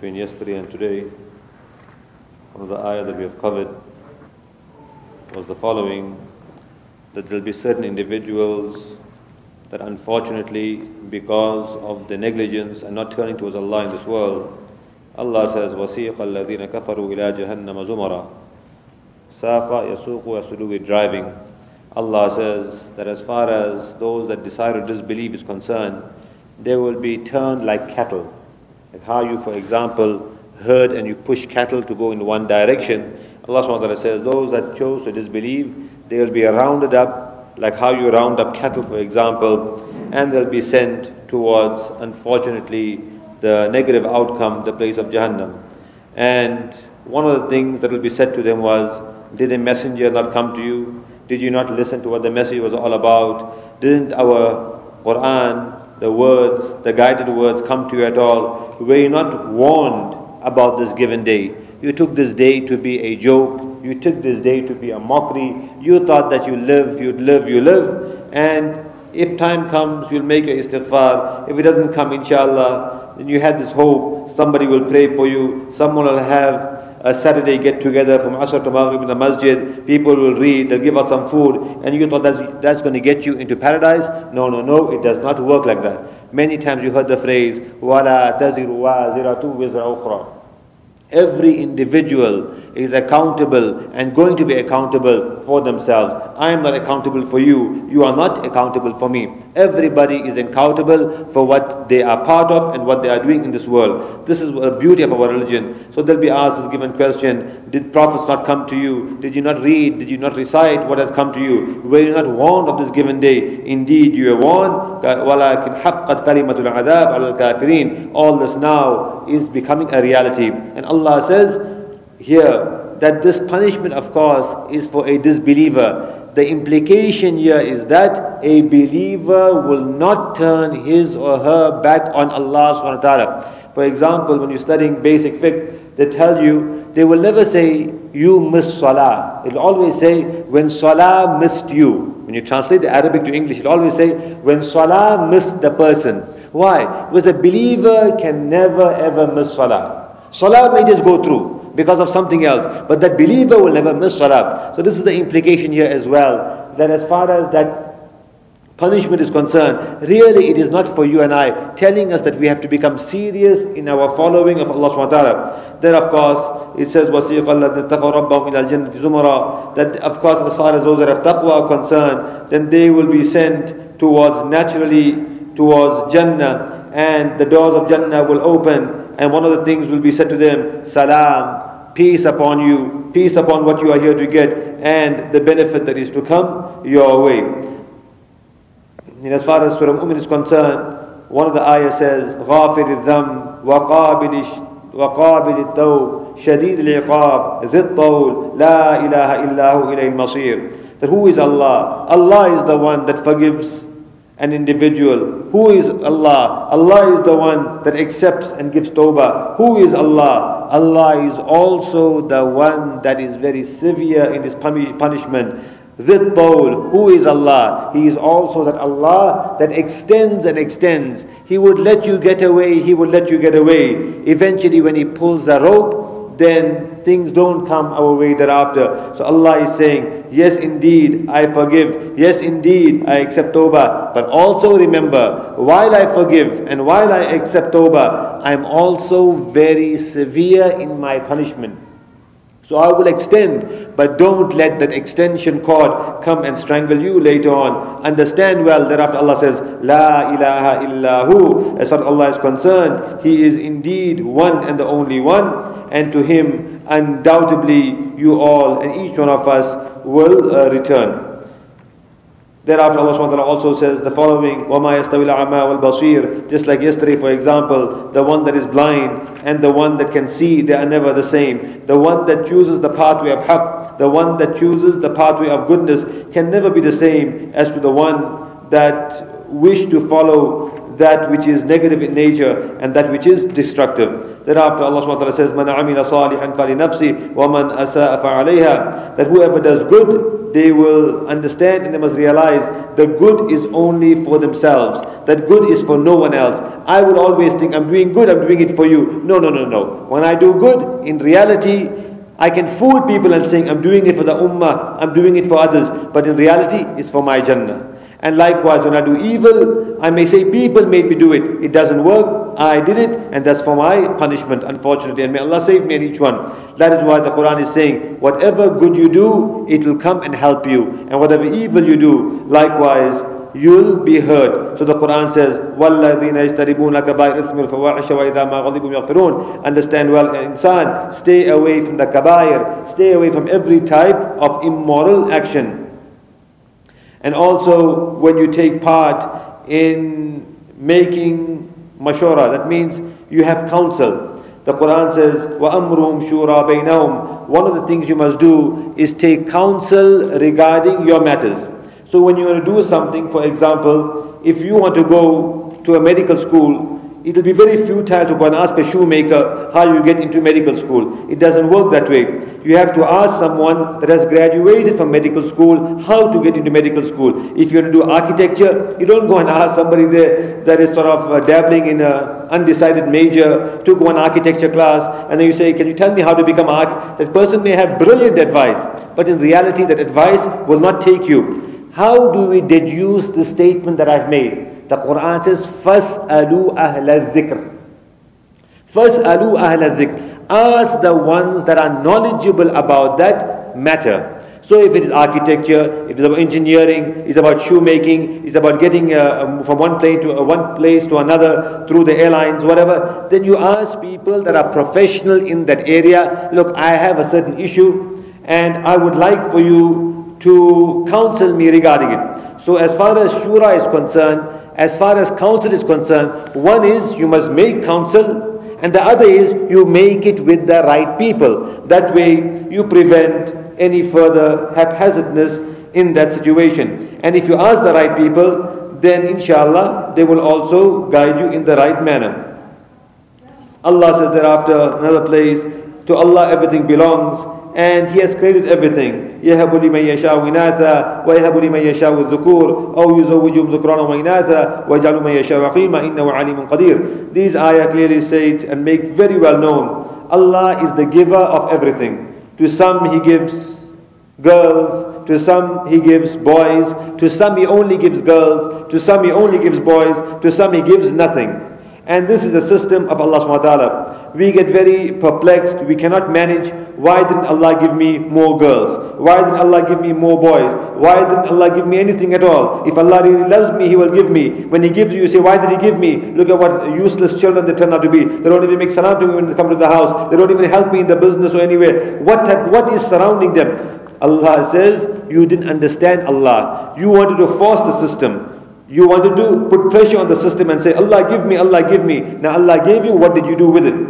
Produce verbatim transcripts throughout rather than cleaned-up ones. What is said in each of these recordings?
between yesterday and today, one of the ayah that we have covered was the following, that there will be certain individuals that unfortunately, because of the negligence and not turning towards Allah in this world, Allah says, وَسِيقَ الَّذِينَ كَفَرُوا إِلَى جَهَنَّمَ زُمَرًا. Safa yasuqu has to do with driving. Allah says that as far as those that decide to disbelieve is concerned, they will be turned like cattle. Like how you, for example, herd and you push cattle to go in one direction. Allah subhanahu wa ta'ala says those that chose to disbelieve, they will be rounded up like how you round up cattle, for example, and they'll be sent towards, unfortunately, the negative outcome, the place of Jahannam. And one of the things that will be said to them was, did a messenger not come to you? Did you not listen to what the message was all about? Didn't our Quran, the words, the guided words come to you at all? Were you not warned about this given day? You took this day to be a joke. You took this day to be a mockery. You thought that you live, you'd live, you live. And if time comes, you'll make your istighfar. If it doesn't come, inshallah, then you had this hope. Somebody will pray for you. Someone will have a Saturday get together from Asr to Maghrib in the masjid. People will read, they'll give out some food. And you thought that's, that's going to get you into paradise? No, no, no, it does not work like that. Many times you heard the phrase, وَلَا تَزِرُ وَازِرَةُ وِزْرَ أُخْرَى. Every individual is accountable and going to be accountable for themselves. I am not accountable for you. You are not accountable for me. Everybody is accountable for what they are part of and what they are doing in this world. This is the beauty of our religion. So they'll be asked this given question, did prophets not come to you? Did you not read? Did you not recite what has come to you? Were you not warned of this given day? Indeed you were warned. وَلَكِنْ حَقَّتْ كَلِمَةُ الْعَذَابِ عَلَى الْكَافِرِينَ. All this now is becoming a reality. And Allah says here that this punishment, of course, is for a disbeliever. The implication here is that a believer will not turn his or her back on Allah subhanahu wa ta'ala. For example, when you're studying basic fiqh, they tell you, they will never say, you missed salah. It'll always say, when salah missed you. When you translate the Arabic to English, it'll always say, when salah missed the person. Why? Because a believer can never ever miss salah. Salah may just go through because of something else, but that believer will never miss salah. So this is the implication here as well, that as far as that punishment is concerned, really it is not for you and I, telling us that we have to become serious in our following of Allah subhanahu wa ta'ala. Then of course it says وَسِيقَ الَّذِينَ اتَّقَوْا رَبَّهُمْ إِلَى الْجَنَّةِ زُمَرًا. That of course as far as those that have taqwa are concerned, then they will be sent towards, naturally towards Jannah, and the doors of Jannah will open, and one of the things will be said to them, salam, peace upon you, peace upon what you are here to get, and the benefit that is to come your way. And as far as Surah Mu'min is concerned, one of the ayah says, غَافِرِ الذَّنْبِ وَقَابِلِ التَّوْبِ شَدِيدِ الْعِقَابِ ذِي الطَّوْلِ لَا إِلَهَ إِلَّا هُ إِلَيْهِ الْمَصِيرُ. That who is Allah? Allah is the one that forgives an individual. Who is Allah? Allah is the one that accepts and gives tawbah. Who is Allah? Allah is also the one that is very severe in his punishment. Dhit Tawl. Who is Allah? He is also that Allah that extends and extends. He would let you get away, He would let you get away. Eventually when He pulls the rope, then things don't come our way thereafter. So Allah is saying, yes indeed I forgive, yes indeed I accept tawbah, but also remember, while I forgive and while I accept tawbah, I am also very severe in my punishment. So I will extend, but don't let that extension cord come and strangle you later on. Understand well, thereafter Allah says, La ilaha illahu. As far as Allah is concerned, He is indeed one and the only one, and to Him undoubtedly you all and each one of us will uh, return. Thereafter Allah subhanahu wa ta'ala also says the following, وَمَا يَسْتَوِي الْأَعْمَى وَالْبَصِيرُ. Just like yesterday, for example, the one that is blind and the one that can see, they are never the same. The one that chooses the pathway of haqq, the one that chooses the pathway of goodness can never be the same as to the one that wish to follow that which is negative in nature and that which is destructive. Thereafter Allah subhanahu wa ta'ala says, مَنْ عَمِلَ صَالِحًا فَلِنَفْسِهِ وَمَنْ أَسَاءَ فَعَلَيْهَا. That whoever does good, they will understand and they must realize the good is only for themselves. That good is for no one else. I would always think, I'm doing good, I'm doing it for you. No, no, no, no. When I do good, in reality, I can fool people and saying, I'm doing it for the ummah, I'm doing it for others. But in reality, it's for my Jannah. And likewise, when I do evil, I may say people made me do it. It doesn't work. I did it, and that's for my punishment, unfortunately. And may Allah save me and each one. That is why the Quran is saying, whatever good you do, it will come and help you. And whatever evil you do, likewise, you'll be hurt. So the Quran says, وَالَّذِينَ يَجْتَنِبُونَ كَبَائِرَ الْإِثْمِ وَالْفَوَاحِشَ وَإِذَا مَا غَضِبُوا يَغْفِرُونَ. Understand well, insan, stay away from the kabair, stay away from every type of immoral action. And also, when you take part in making mashura, that means you have counsel. The Quran says, وَأَمْرُهُمْ شُورَى بَيْنَهُمْ. One of the things you must do is take counsel regarding your matters. So when you want to do something, for example, if you want to go to a medical school, it will be very futile to go and ask a shoemaker how you get into medical school. It doesn't work that way. You have to ask someone that has graduated from medical school how to get into medical school. If you want to do architecture, you don't go and ask somebody there that is sort of uh, dabbling in an undecided major to go on architecture class, and then you say, can you tell me how to become an architect? That person may have brilliant advice, but in reality that advice will not take you. How do we deduce the statement that I've made? The Quran says, فَاسْأَلُوا أَهْلَ الذِّكْرِ. فَاسْأَلُوا أَهْلَ الذِّكْرِ. Ask the ones that are knowledgeable about that matter. So if it is architecture, it is about engineering, it's about shoemaking, it's about getting uh, from one plane to uh, one place to another through the airlines, whatever, then you ask people that are professional in that area, look, I have a certain issue and I would like for you to counsel me regarding it. So as far as shura is concerned, as far as counsel is concerned, one is you must make counsel, and the other is you make it with the right people. That way you prevent any further haphazardness in that situation. And if you ask the right people, then inshallah they will also guide you in the right manner. Allah says thereafter, another place, to Allah everything belongs, and He has created everything. يَهَبُ لِمَنْ يَشَاءُ إِنَاثًا وَيَهَبُ لِمَنْ يَشَاءُ الذُّكُورَ أَوْ يُزَوِّجُهُمْ ذُكْرَانًا وَإِنَاثًا وَيَجْعَلُ مَنْ يَشَاءُ عَقِيمًا إِنَّهُ عَلِيمٌ قَدِيرٌ. These ayah clearly say it and make very well known, Allah is the giver of everything. To some He gives girls, to some He gives boys, to some He only gives girls, to some He only gives boys, to some He gives nothing. And this is the system of Allah subhanahu wa ta'ala. We get very perplexed, we cannot manage. Why didn't Allah give me more girls? Why didn't Allah give me more boys? Why didn't Allah give me anything at all? If Allah really loves me, He will give me. When He gives you, you say, why did He give me? Look at what useless children they turn out to be. They don't even make salam to me when they come to the house. They don't even help me in the business or anywhere. What type, what is surrounding them? Allah says, you didn't understand Allah. You wanted to force the system. You wanted to put pressure on the system and say, Allah give me, Allah give me. Now Allah gave you, what did you do with it?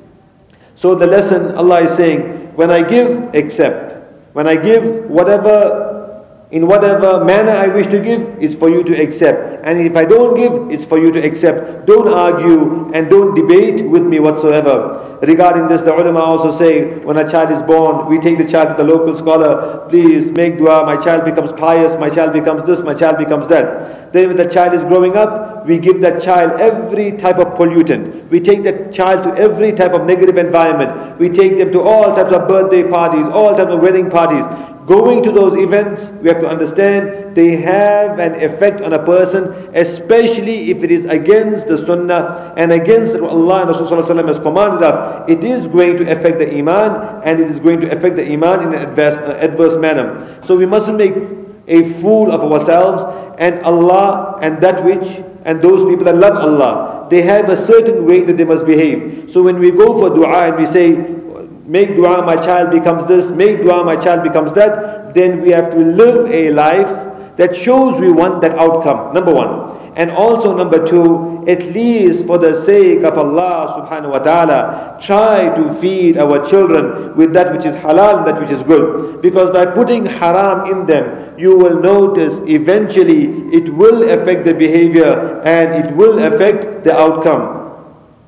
So the lesson, Allah is saying, when I give, accept. When I give, whatever, in whatever manner I wish to give, is for you to accept. And if I don't give, it's for you to accept. Don't argue and don't debate with me whatsoever. Regarding this, the ulama also say, when a child is born, we take the child to the local scholar, please make dua, my child becomes pious, my child becomes this, my child becomes that. Then when the child is growing up, we give that child every type of pollutant. We take that child to every type of negative environment. We take them to all types of birthday parties, all types of wedding parties. Going to those events, we have to understand, they have an effect on a person, especially if it is against the sunnah and against what Allah and Rasulullah has commanded of. It is going to affect the iman, and it is going to affect the iman in an adverse, uh, adverse manner. So we mustn't make a fool of ourselves, and Allah and that which, and those people that love Allah, they have a certain way that they must behave. So when we go for dua and we say, make dua, my child becomes this, make dua, my child becomes that, then we have to live a life that shows we want that outcome, number one. And also number two, at least for the sake of Allah subhanahu wa ta'ala, try to feed our children with that which is halal and that which is good. Because by putting haram in them, you will notice eventually it will affect the behavior and it will affect the outcome.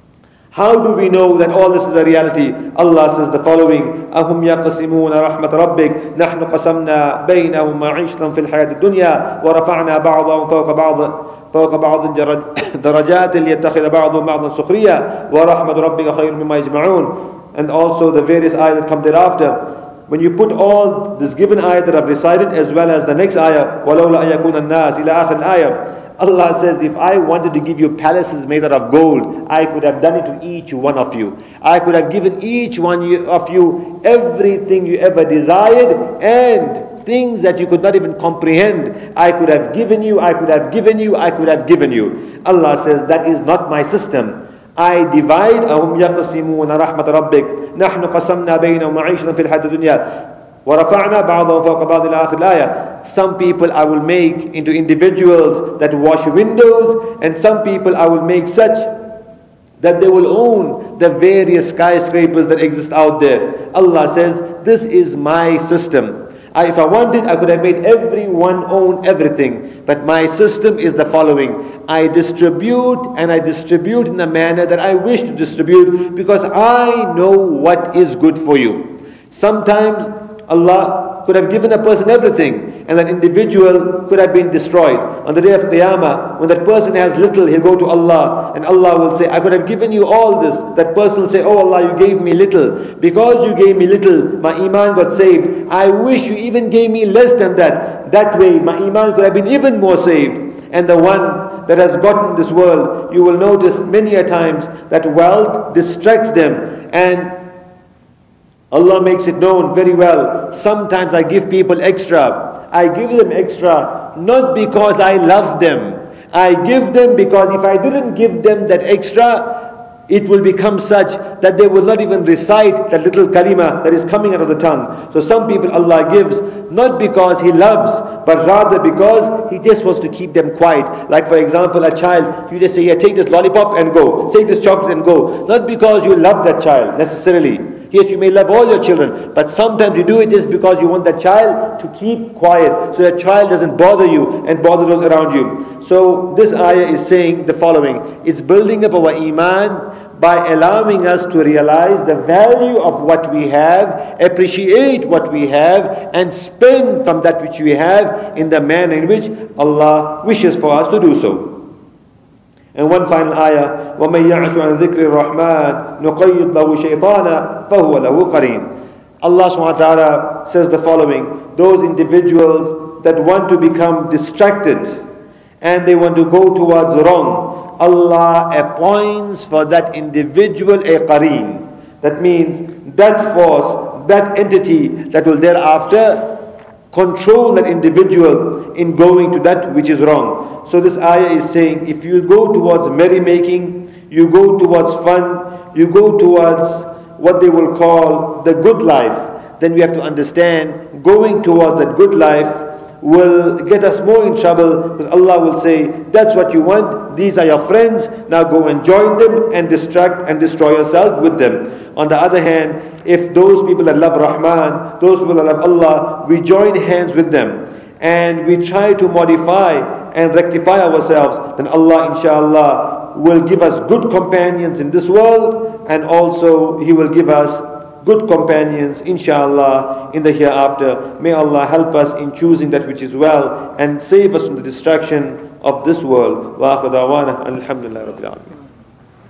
How do we know that all this is a reality? Allah says the following: أَهُمْ يَقْسِمُونَ رَحْمَةَ رَبِّكَ نَحْنُ قَسَمْنَا بَيْنَهُمْ مَعِيشَتَهُمْ فِي الْحَيَاةِ الدُّنْيَا وَرَفَعْنَا بَعْضَهُمْ فَوْقَ بَعْضٍ فوق بعض درجات ليتخذ بعضهم بعضا سخريا ورحمة ربك خير مما يجمعون. And also the various ayahs that come thereafter. When you put all this given ayah that I've recited as well as the next ayah, وَلَوْلَا أَن يَكُونَ النَّاسِ إِلَى آخِرِ الْآيَةِ, Allah says, if I wanted to give you palaces made out of gold, I could have done it to each one of you. I could have given each one of you everything you ever desired and things that you could not even comprehend. I could have given you, I could have given you, I could have given you. Allah says, that is not my system. I divide. أَهُمْ يَقْسِمُونَ رَحْمَةَ رَبِّكَ نَحْنُ قَسَمْنَا بَيْنَهُمْ مَعِيشَتَهُمْ فِي الْحَيَاةِ الدُّنْيَا وَرَفَعْنَا بَعْضَهُمْ فَوْقَ بَعْضٍ إِلَى آخِرِ الْآيَةِ. Some people I will make into individuals that wash windows, and some people I will make such that they will own the various skyscrapers that exist out there. Allah says, this is my system. I, if I wanted, I could have made everyone own everything. But my system is the following: I distribute, and I distribute in a manner that I wish to distribute, because I know what is good for you. Sometimes Allah could have given a person everything, and that individual could have been destroyed. On the day of Qiyamah, when that person has little, he'll go to Allah, and Allah will say, I could have given you all this. That person will say, oh Allah, you gave me little. Because you gave me little, my iman got saved. I wish you even gave me less than that. That way, my iman could have been even more saved. And the one that has gotten this world, you will notice many a times that wealth distracts them, and Allah makes it known very well. Sometimes I give people extra. I give them extra not because I love them. I give them because if I didn't give them that extra, it will become such that they will not even recite that little kalima that is coming out of the tongue. So some people Allah gives not because He loves, but rather because He just wants to keep them quiet. Like for example, a child, you just say, yeah, take this lollipop and go. Take this chocolate and go. Not because you love that child necessarily. Yes, you may love all your children, but sometimes you do it just because you want that child to keep quiet, so that child doesn't bother you and bother those around you. So this ayah is saying the following: it's building up our iman by allowing us to realize the value of what we have, appreciate what we have, and spend from that which we have in the manner in which Allah wishes for us to do so. And one final ayah, وَمَنْ يَعْشُ عَنْ ذِكْرِ الرَّحْمَنِ نُقَيِّضْ لَهُ شَيْطَانًا فَهُوَ لَهُ قَرِينٌ. Allah subhanahu wa ta'ala says the following: those individuals that want to become distracted and they want to go towards wrong, Allah appoints for that individual a qareen. That means that force, that entity that will thereafter control that individual in going to that which is wrong. So this ayah is saying, if you go towards merrymaking, you go towards fun, you go towards what they will call the good life, then we have to understand going towards that good life will get us more in trouble, because Allah will say, that's what you want, these are your friends, now go and join them and distract and destroy yourself with them. On the other hand, if those people that love Rahman, those people that love Allah, we join hands with them and we try to modify and rectify ourselves, then Allah inshallah will give us good companions in this world, and also He will give us good companions inshallah in the hereafter. May Allah help us in choosing that which is well and save us from the distraction of this world. Wa akhiru da'wana alhamdulillahi rabbil alamin.